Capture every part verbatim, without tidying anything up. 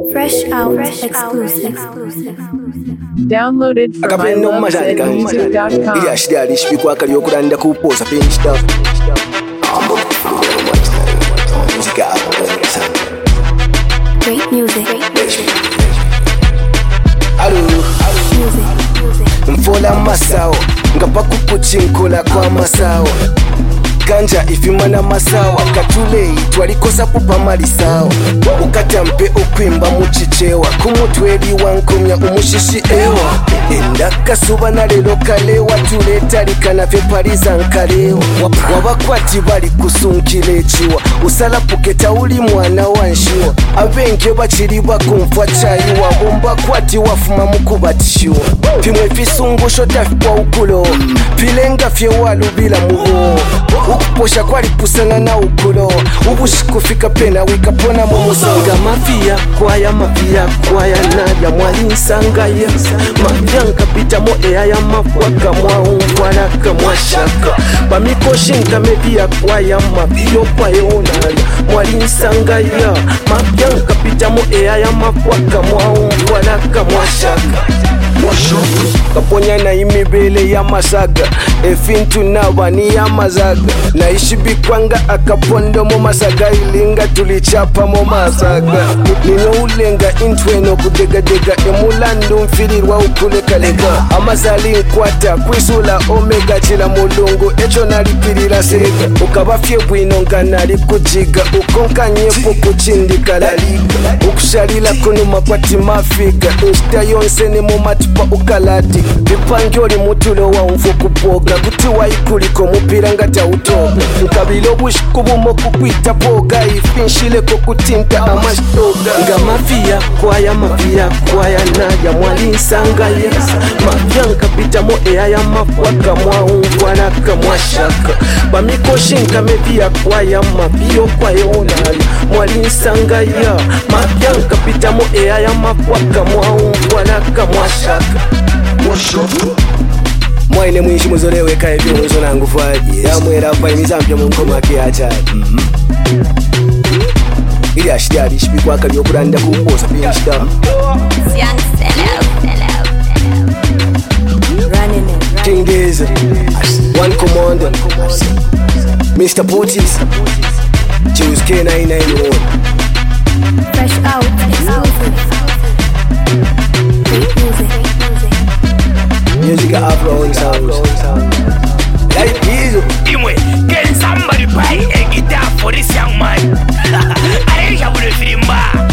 Fresh out, Fresh exclusive. Downloaded from my love zed music dot com. Yeah, she did. She be quite careful. Could cool post finish stuff. Great music. Hello. Mfola masao ngapa kukuchinkola kwa masao ganja ifimana masawa katule twalikosa pupa mali sawa ukatampe okwimba muchichewa kumutweli wankomya umushishi ewa endaka suba na lelo kalewa tuletarikana vye pariza nkalewa wabakwati bali kusunkile echiwa usala puketa uli mwana wanshiwa abenge bachiri bakumfwa chayiwa bomba kwati wafuma mukubatishiwa pimwe visungusho tafipwa ukulo pilenga fye walubila mubo ukuposha kwali kusana na ukulo ubushikufika pena wikapona mumusanga mafia kwaya mafia kwaya na ya mwali nsangaya mafia nkapita mo eya ya mafwaka mwaungwana kamwashaka bamikoshi nkamevia kwaya mafio kwayonaya mwali nsangaya mafia nkapita mo eya ya mafwaka mwaungwana kamwashaka kaponya na imibele ya masaga efintu nabani ya mazaga na ishibikwanga akapondo mo masaga ilinga tulichapa mo masaga nino ulenga intweno kudegadega emulandu mfirirwa ukulekaleka amazali nkwata kwisula omega chila mulungu echo nalipirira sega ukabafye bwino nganali kujiga ukonkanyepo kuchindika laliga ukushalila kunuma kwati mafiga inshita yonse ni mu matupa ukalati vipangyoli mutulo wa mfu kupoga kuti waikuliko mupira ngata utoga nkabilo bushikubumo kukwita poga ifinshileko kutinta amashtoga nga mafia kwaya mafia kwaya na ya mwali nsangaya mafia nkapita mo eya ya mafwaka mwaungwana kamwashaka bamikoshi nkamevia kwaya mafio kwayonaya mwali nsangaya mafia nkapita mo eya ya mafwaka mwaungwana kamwashaka mwaine mwishi muzoleweka evyo mwizo nangu fwaji yamwera apa imizampya munkoma ke achadi ili ashidari shibikwaka lyokulanda kuposa pinshita King Days One Commander Mister Potis Choose K nine nine one Fresh out, exclusive. Great music. Music Afro sounds like Pizzo. Imwe, can somebody buy a guitar for this young man? I ain't able to film back.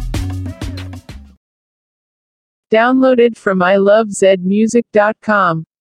Downloaded from my love zed music dot com.